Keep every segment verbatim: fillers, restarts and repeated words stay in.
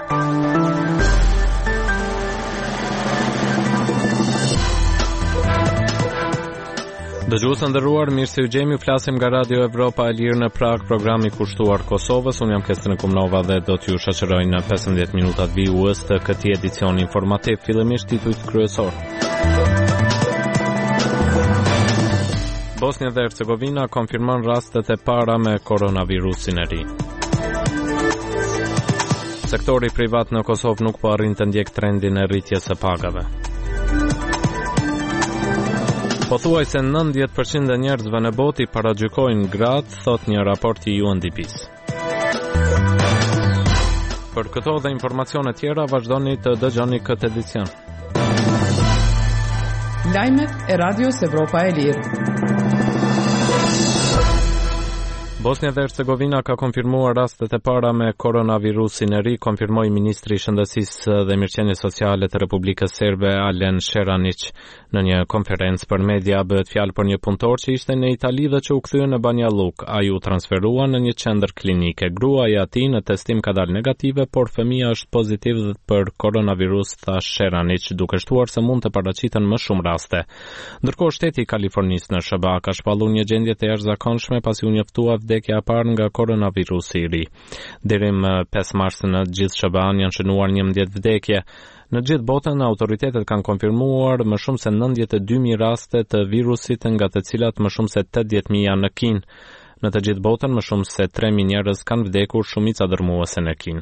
Dëgjues të nderuar, mirë se u gjemi, flasim nga Radio Evropa e Lirë në Prag, programi kushtuar Kosovës. Unë jam Kestrin Kumnova dhe do t'ju shoqëroj në pesëmbëdhjetë minutat vijues të këtij edicioni informativ. Fillimisht titujt kryesor. Bosnia dhe Hercegovina konfirmon rastet e para me koronavirusin e ri. Sektori privat në Kosovë nuk po arrin të ndjek trendin e rritjes së pagave. Pothuajse nëntëdhjetë përqind e njerëzve në botë i paragjykojnë gratë, thot një raport i U N D P-s. Për këto dhe informacione tjera vazhdoni të dëgjoni këtë edicion. Lajmet e Radios Evropa e Lirë. Bosnia dhe Hercegovina ka konfirmuar rastet e para me koronavirusin e ri, konfirmoi ministri i Shëndetësisë dhe Mirëqenies Sociale të Republikës Serbe Alen Sheranic në një konferencë për media. Bëhet fjalë për një punëtor që ishte në Itali dhe që u kthye në Banja Luka. Ai u transferua në një qendër klinike. Gruaja e atij në testim ka dalë negative, por fëmia është pozitiv për koronavirus, tha Sheranic, duke shtuar se mund të paraqiten më shumë raste. Ndërkohë shteti i Kalifornisë në S B A ka shpallur një gjendje të jashtëzakonshme pasi u njoftua vdekja e parë nga koronavirusi i ri. Deri më pesë mars në gjithë S B A-n janë shënuar njëmbëdhjetë vdekje. Në gjithë botën, autoritetet kanë konfirmuar më shumë se nëntëdhjetë e dy mijë raste të virusit, nga të cilat më shumë se tetëdhjetë mijë janë në Kinë. Në të gjithë botën, më shumë se tre mijë njerëz kanë vdekur, shumica dërmuese në Kinë.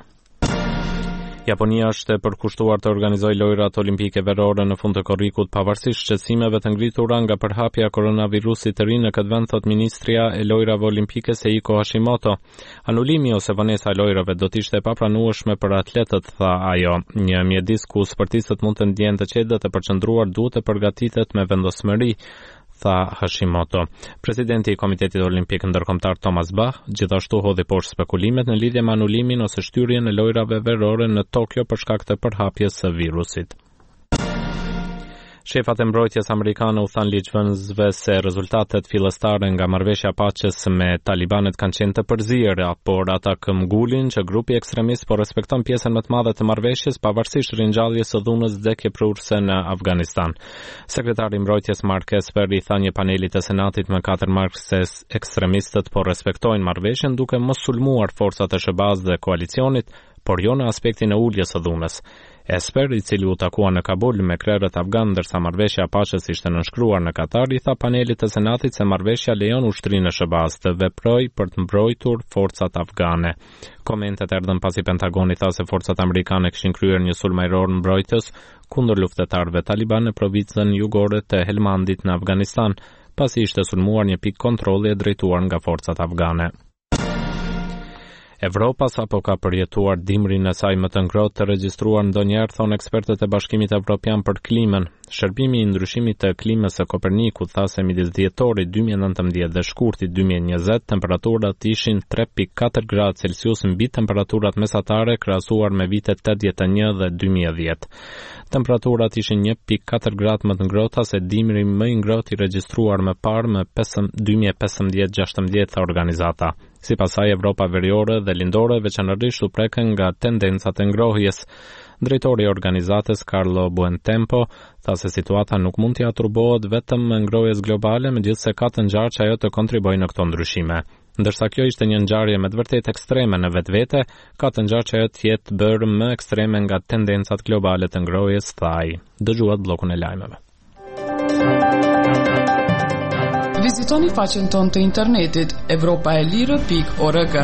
Japonia është e përkushtuar të organizojë lojrat olimpike verore në fund të korrikut pavarësisht shqetësimeve të ngritura nga përhapja e koronavirusit të ri në këtë vend, thot ministria e lojrave olimpike Seiko Hashimoto. Anulimi ose vonesa e lojrave do të ishte e papranueshme për atletët, tha ajo. Një mjedis ku sportistët mund të ndjehen të qetë dhe të përqendruar duhet të përgatitet me vendosmëri, tha Hashimoto. Presidenti i Komitetit Olimpik Ndërkombëtar Thomas Bach gjithashtu hodhi poshtë spekulimet në lidhje me anulimin ose shtyrjen e lojrave verore në Tokyo për shkak të përhapjes së virusit. Shefat e mbrojtjes amerikane u than ligjvënësve se rezultatet fillestare nga marrëveshja paqes me talibanet kanë qenë të përziera, por ata këmbgulin që grupi ekstremist po respekton pjesën më të madhe të marrëveshjes pavarësisht ringjalljes së dhunës vdekjeprurse në Afganistan. Sekretari i mbrojtjes Mark Esper i tha një paneli të Senatit me katër markë se ekstremistët po respektojnë marrëveshjen duke mos sulmuar forcat e S B A-s dhe koalicionit, por jo në aspektin e uljes së dhunës. Esper, i cili u takua në Kabul me krerët afgan ndërsa marrëveshja e paqes ishte nënshkruar në Katar, i tha panelit të Senatit se marrëveshja lejon ushtrinë e S B A-s të veprojë për të mbrojtur forcat afgane. Komentet erdhën pasi Pentagoni tha se forcat amerikane kishin kryer një sulm ajror mbrojtës kundër luftëtarëve taliban në provincën jugore të Helmandit në Afganistan, pasi ishte sulmuar një pikë kontrolli e drejtuar nga forcat afgane. Evropa sapo ka përjetuar dimrin e saj më të ngrohtë të regjistruar ndonjëherë, thon ekspertët e Bashkimit Evropian për Klimën. Shërbimi i ndryshimit të klimës së Kopernikut tha se midis dhjetorit dy mijë e nëntëmbëdhjetë dhe shkurtit dy mijë e njëzet temperaturat ishin tre pikë katër gradë Celsius mbi temperaturat mesatare krahasuar me vitet tetëdhjetë e një dhe dy mijë e dhjetë. Temperaturat ishin një pikë katër gradë më të ngrohta se dimri më i ngrohtë i regjistruar më parë më dy mijë e pesëmbëdhjetë gjashtëmbëdhjetë tha organizata. Sipas saj, Evropa veriore dhe lindore veçanërisht u prekën nga tendencat e ngrohjes. Drejtori i organizatës Carlo Buentempo tha se situata nuk mund t'i atribuohet vetëm ngrohjes globale, megjithse ka të ngjarë që ajo të kontribuojë në këto ndryshime. Ndërsa kjo ishte një ngjarje me të vërtetë ekstreme në vetvete, ka të ngjarë që ajo të jetë bërë më ekstreme nga tendencat globale të ngrohjes, tha ai. Dëgjuat bllokun e lajmeve. Vizitoni faqen tonë të internetit evropaelire pikë org.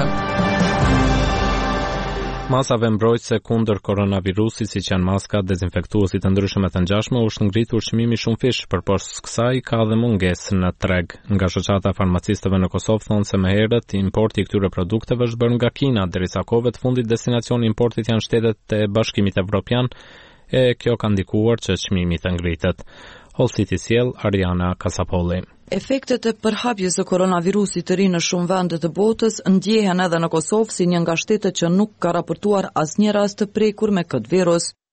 Masave mbrojtëse kundër koronavirusit, siç janë maska, dezinfektuesit të ndryshëm të ngjashme, është ngritur çmimi shumë fish, përposhtë kësaj ka dhe mungesë në treg. Nga shoqata farmacistëve në Kosovë thonë se më herët importi i këtyre produkteve është bërë nga Kina, derisa kohëve të fundit destinacioni i importit janë shtetet e Bashkimit Evropian, e kjo ka ndikuar që çmimi të ngritet. Holsiti sjell Ariana Kasapolli. Efektet e përhapjes së koronavirusit të ri në shumë vende të botës ndjehen edhe në Kosovë si një nga shtetet që nuk ka raportuar asnjë rast të prekur me këtë virus.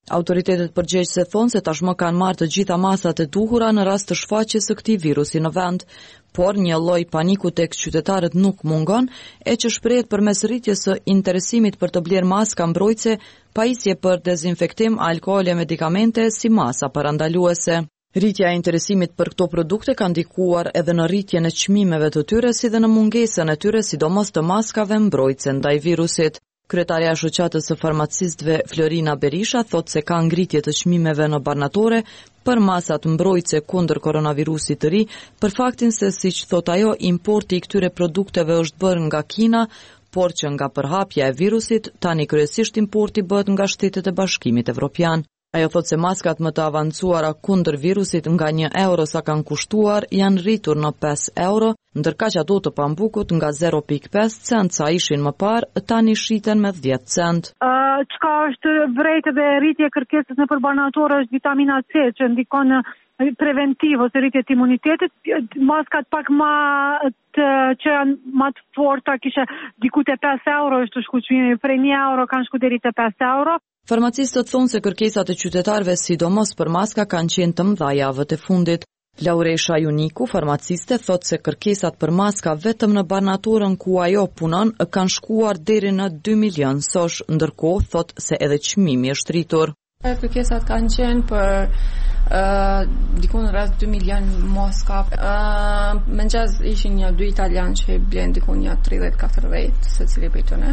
Autoritetet përgjegjëse thonë se tashmë kanë marrë të gjitha masat e duhura në rast të shfaqjes së këtij virusi në vend, por një lloj paniku tek qytetarët nuk mungon, e që shprehet përmes rritjes së interesimit për të blerë maska mbrojtëse, pajisje për dezinfektim, alkool e medikamente si masa parandaluese. Rritja e interesimit për këto produkte ka ndikuar edhe në rritjen e çmimeve të tyre si dhe në mungesën e tyre sidomos të maskave mbrojtëse ndaj virusit. Kryetaria e shoqatës së farmacistëve Florina Berisha thotë se ka ngritje të çmimeve në barnatore për masat mbrojtëse kundër koronavirusit të ri, për faktin se siç thot ajo, importi i këtyre produkteve është bërë nga Kina, por që nga përhapja e virusit, tani kryesisht importi bëhet nga Shtetet e Bashkimit Evropian. Ajo thot se maskat më të avancuara kundër virusit nga një euro sa kanë kushtuar janë rritur në pesë euro, ndërkaq ato të pambukut nga zero pikë pesë cent sa ishin më parë, tani shiten me dhjetë cent. Uh, çka është vërejtë dhe rritje kërkesës në përbanatore është vitamina C, që ndikon preventiv ose rritje të imunitetit. Maskat pak ma të, që janë më të forta kishe diku te pesë euro është shkuçimi, prej një euro kanë shku deri te pesë euro. Farmacistët thonë se kërkesat e qytetarëve sidomos për maska kanë qenë të mëdha javët e fundit. Lauresha Juniku, farmaciste, thotë se kërkesat për maska vetëm në barnatorën ku ajo punon kanë shkuar deri në dy milion sosh, ndërkohë thotë se edhe çmimi është rritur. Kërkesat kanë qenë për uh, diku në rreth dy milion maska. Uh, Mëngjes ishin një dy italian që blen diku një tridhjetë katërdhjetë secili prej tyre.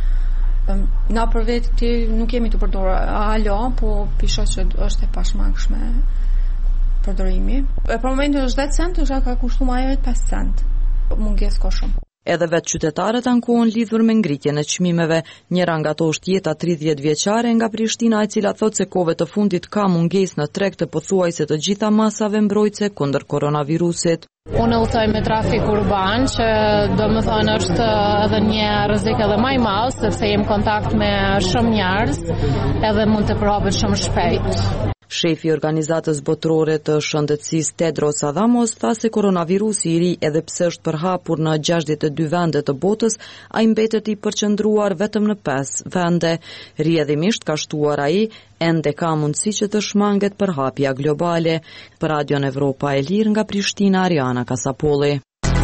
Na për vetë ti nuk kemi të përdorur alo, po pisho që është e pashmangshme përdorimi. E për momentin është dhjetë cent, është ka kushtuar më herët pesë cent. Mungesë ka shumë. Edhe vetë qytetarët ankohen lidhur me ngritjen e çmimeve. Njëra nga ato është Jeta tridhjetë vjeçare nga Prishtina, e cila thotë se kohëve të fundit ka mungesë në treg të pothuajse të gjitha masave mbrojtëse kundër koronavirusit. Unë udhtoj me trafik urban, që do më thonë është edhe një rrezik edhe më i madh, sepse jem kontakt me shumë njerëz, edhe mund të përhapet shumë shpejt. Shefi i Organizatës Botërore të Shëndetësisë Tedros Adhanom tha se koronavirusi i ri, edhe pse është përhapur në gjashtëdhjetë e dy vende të botës, ai mbetet i përqendruar vetëm në pesë vende. Rrjedhimisht ka shtuar ai, ende ka mundësi që të shmanget përhapja globale. Për Radion Evropa e Lirë nga Prishtina, Ariana Kasapolli.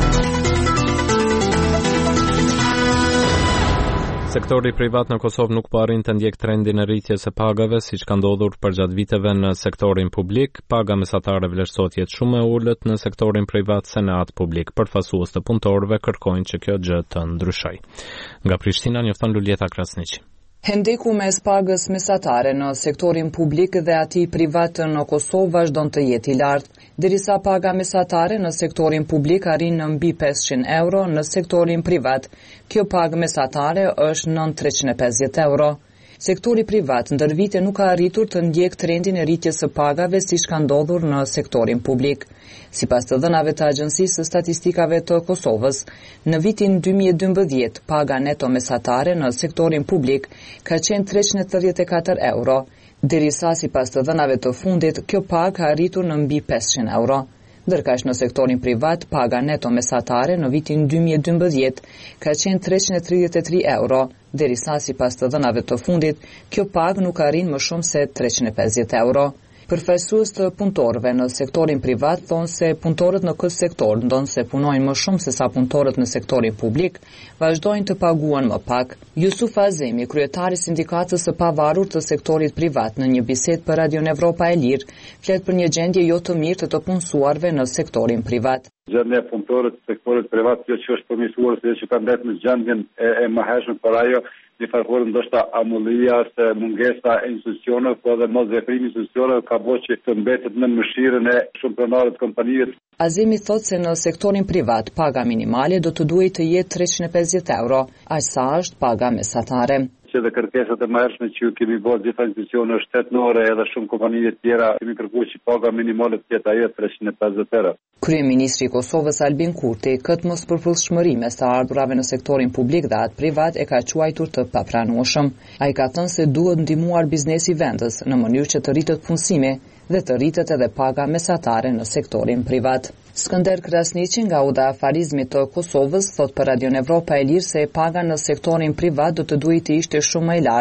Sektori privat në Kosovë nuk po arrin të ndjek trendin e rritjes së pagave, siç ka ndodhur përgjatë viteve në sektorin publik. Paga mesatare vlerësohet jetë shumë e ulët në sektorin privat se në atë publik. Përfaqësues të punëtorëve kërkojnë që kjo gjë të ndryshojë. Nga Prishtina njofton Luljeta Krasniqi. Hendeku mes pagës mesatare në sektorin publik dhe atij privat në Kosovë vazhdon të jetë i lartë, derisa paga mesatare në sektorin publik arrin në mbi pesëqind euro, në sektorin privat kjo pagë mesatare është nën treqind e pesëdhjetë euro. Sektori privat ndër vite nuk ka arritur të ndjek trendin e rritjes së pagave siç ka ndodhur në sektorin publik. Sipas të dhënave të Agjencisë së Statistikave të Kosovës, në vitin dy mijë e dymbëdhjetë paga neto mesatare në sektorin publik ka qenë treqind e tridhjetë e katër euro, derisa sipas të dhënave të fundit kjo pagë ka arritur në mbi pesëqind euro. Ndërkaq në sektorin privat paga neto mesatare në vitin dy mijë e dymbëdhjetë ka qenë treqind e tridhjetë e tre euro, derisa sipas të dhënave të fundit kjo pagë nuk arrin më shumë se treqind e pesëdhjetë euro. Përfaqësues të punëtorëve në sektorin privat thonë se punëtorët në këtë sektor, ndonse punojnë më shumë se sa punëtorët në sektorin publik, vazhdojnë të paguhen më pak. Yusuf Azemi, kryetari i sindikatës së pavarur të sektorit privat, në një bisedë për Radion Evropa e Lirë, flet për një gjendje jo të mirë të të punësuarve në sektorin privat. Gjendja e punëtorëve të sektorit privat jo që është përmirësuar, se që kanë ndërtuar në gjendjen e, e mëhershme për ajo një farë ndoshta amullia se mungesa e institucioneve, po edhe mos veprimi i institucioneve ka bërë që të mbetet në mëshirën e shumë pronarëve të kompanive. Azemi thotë se në sektorin privat paga minimale do të duhet të jetë treqind e pesëdhjetë euro, aq sa është paga mesatare. Që dhe kërkesat e mëhershme që kemi bërë gjitha institucione shtetënore edhe shumë kompanive tjera, kemi kërkuar që paga minimale të jetë ajo treqind e pesëdhjetë euro. Kryeministri i Kosovës Albin Kurti këtë mospërpullshmëri mes të ardhurave në sektorin publik dhe atë privat e ka quajtur të papranueshëm. Ai ka thënë se duhet ndihmuar biznesi i vendës në mënyrë që të rritet punësimi dhe të rritet edhe paga mesatare në sektorin privat. Skënder Krasniqi nga Uda Afarizmi të Kosovës thot për Radion Evropa e Lirë se paga në sektorin privat do të duhet të ishte shumë më e lartë,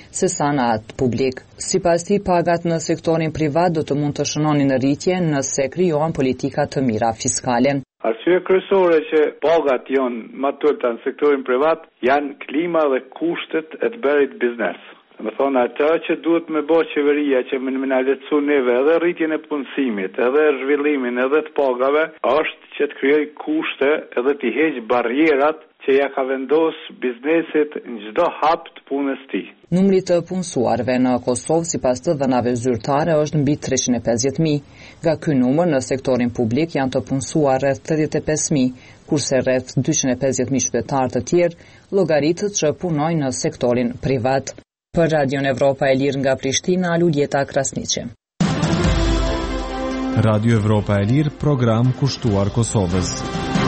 se sa në atë publik. Sipas tij, pagat në sektorin privat do të mund të shënonin në rritje nëse krijohen politika të mira fiskale. Arsye kryesore që pagat janë më të ulta në sektorin privat janë klima dhe kushtet e të bërit biznes. Me thonë atë që duhet me bo qeveria që me në lecu neve edhe rritjen e punësimit, edhe zhvillimin, edhe të pagave, është që të krijoj kushte edhe të heq barrierat që ja ka vendos biznesit në çdo hap të punës tij. Numri të punësuarve në Kosovë sipas të dhënave zyrtare është mbi treqind e pesëdhjetë mijë. Nga ky numër në sektorin publik janë të punësuar rreth tridhjetë e pesë mijë, kurse rreth dyqind e pesëdhjetë mijë qytetarë të tjerë llogaritët që punojnë në sektorin privat. Për Radion Evropa e Lirë nga Prishtina, Luljeta Krasniqi. Radio Evropa e Lirë, program kushtuar Kosovës.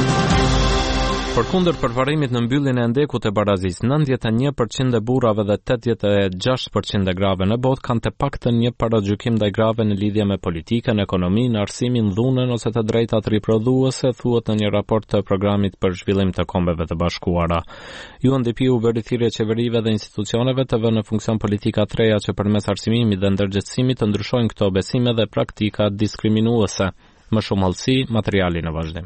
Përkundër përparimit në mbylljen e ndekut të barazisë, nëntëdhjetë e një përqind e burrave dhe tetëdhjetë e gjashtë përqind e grave në botë kanë të paktën një paragjykim ndaj grave në lidhje me politikën, ekonominë, arsimin, dhunën ose të drejtat riprodhuese, thuhet në një raport të programit për zhvillim të Kombeve të Bashkuara. U N D P u bëri thirrje qeverive dhe institucioneve të vënë në funksion politika të reja që përmes arsimimit dhe ndërgjegjësimit të ndryshojnë këto besime dhe praktika diskriminuese. Më shumë hollësi, materiali në vazhdim.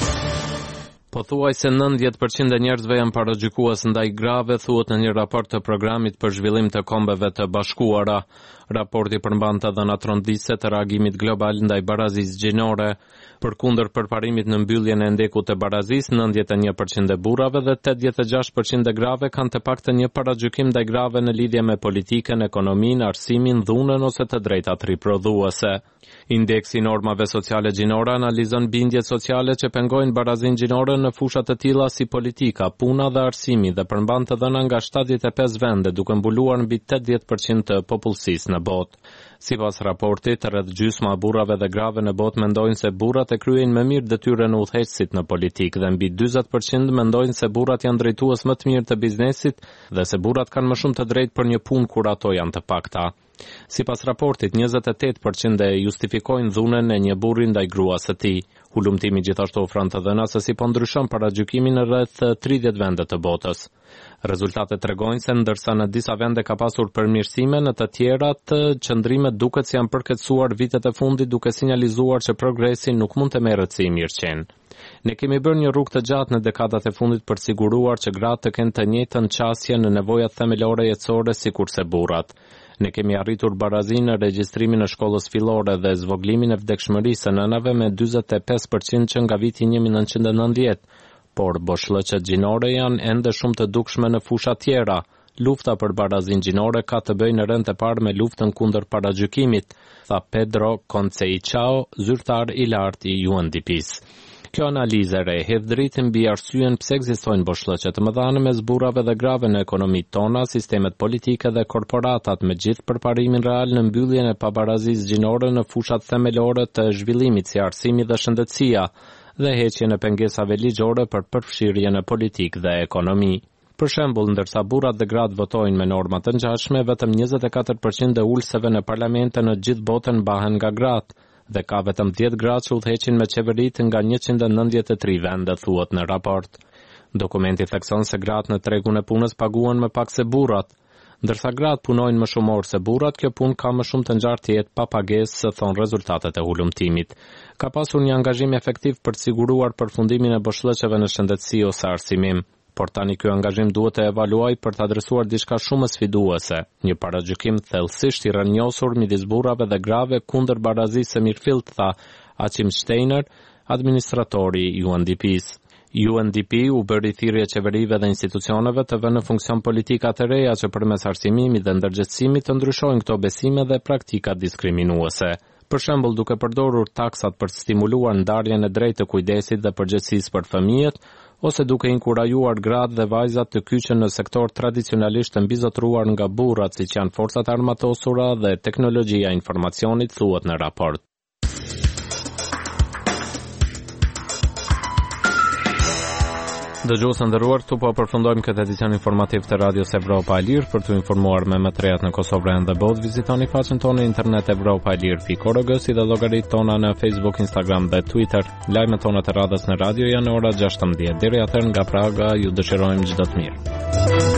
Pothuajse nëntëdhjetë përqind e njerëzve janë paragjykues ndaj grave, thuhet në një raport të programit për zhvillim të Kombeve të Bashkuara. Raporti përmban të dhënat rëndësishme të reagimit global ndaj barazisë gjinore. Përkundër përparimit në mbylljen e ndekut të barazisë, nëntëdhjetë e një përqind e burrave dhe tetëdhjetë e gjashtë përqind e grave kanë të paktën një paragjykim ndaj grave në lidhje me politikën, ekonominë, arsimin, dhunën ose të drejtat riprodhuese. Indeksi i normave sociale gjinore analizon bindjet sociale që pengojnë barazinë gjinore në fusha të tilla si politika, puna dhe arsimi dhe përmban të dhëna nga shtatëdhjetë e pesë vende, duke mbuluar mbi tetëdhjetë përqind të popullsisë në botë. Sipas raportit, rreth gjysma e burrave dhe grave në botë mendojnë se burrat e kryejnë më mirë detyrën e udhëheqësit në politikë dhe mbi dyzet përqind mendojnë se burrat janë drejtues më të mirë të biznesit dhe se burrat kanë më shumë të drejtë për një punë kur ato janë të pakta. Sipas raportit, njëzet e tetë përqind e justifikojnë dhunën e një burri ndaj gruas së tij. Hulumtimi gjithashtu ofron të dhëna se si po ndryshon paragjykimin në rreth tridhjetë vende të botës. Rezultatet tregojnë se ndërsa në disa vende ka pasur përmirësime, në të tjerat qëndrimet duket se janë përkeqësuar vitet e fundit, duke sinjalizuar që progresi nuk mund të merret si i mirëqen. Ne kemi bërë një rrugë të gjatë në dekadat e fundit për të siguruar që gratë të kenë të njëjtën qasje në nevojat themelore jetësore sikurse burrat. Ne kemi arritur barazinë në regjistrimin e shkollës fillore dhe zvoglimin e vdekshmërisë së nënave me dyzet e pesë përqind që nga viti një mijë e nëntëqind e nëntëdhjetë, por boshllëqet gjinore janë ende shumë të dukshme në fusha tjera. Lufta për barazinë gjinore ka të bëjë në rend të parë me luftën kundër paragjykimit, tha Pedro Conceição, zyrtar i lartë i U N D P-s. Kjo analizë e re hedh dritë mbi arsyen pse ekzistojnë boshllëqe të mëdha mes burrave dhe grave në ekonomitë tona, sistemet politike dhe korporatat, me gjithë përparimin real në mbylljen e pabarazisë gjinore në fushat themelore të zhvillimit si arsimi dhe shëndetësia dhe heqjen e pengesave ligjore për përfshirjen në politikë dhe ekonomi. Për shembull, ndërsa burrat dhe gratë votojnë me norma të ngjashme, vetëm njëzet e katër përqind e ulëseve në parlamente në gjithë botën mbahen nga gratë, dhe ka vetëm dhjetë gratë që udhëheqin me qeveritë nga njëqind e nëntëdhjetë e tre vende, thuhet në raport. Dokumenti thekson se gratë në tregun e punës paguhen më pak se burrat. Ndërsa gratë punojnë më shumë orë se burrat, kjo punë ka më shumë të ngjartë të jetë pa pagesë, thon rezultatet e hulumtimit. Ka pasur një angazhim efektiv për të siguruar përfundimin e boshllëqeve në shëndetësi ose arsimim. Por tani ky angazhim duhet të evaluoj për të adresuar diçka shumë sfiduese, një paragjykim thellësisht i rrënjosur midis burrave dhe grave kundër barazisë së mirëfillt, tha Achim Steiner, administratori i U N D P-s. U N D P u bëri thirrje qeverive dhe institucioneve të vënë në funksion politika të reja që përmes arsimimit dhe ndërgjegjësimit të ndryshojnë këto besime dhe praktika diskriminuese. Për shembull, duke përdorur taksat për të stimuluar ndarjen e drejtë të kujdesit dhe përgjegjësisë për fëmijët, ose duke inkurajuar gratë dhe vajzat të kyqen në sektor tradicionalisht të mbizotruar nga burrat, siç janë forcat armatosura dhe teknologjia e informacionit, thuhet në raport. Dëgjues të nderuar, këtu po përfundojmë këtë edicion informativ të Radios Evropa e Lirë. Për të informuar me më të rehat në Kosovë dhe botë, vizitoni faqen tonë internet evropa e lirë pikë org si dhe llogaritë tona në Facebook, Instagram dhe Twitter. Lajmet tona të radhës në radio janë ora gjashtëmbëdhjetë. Deri atëherë nga Praga ju dëshirojmë çdo të mirë.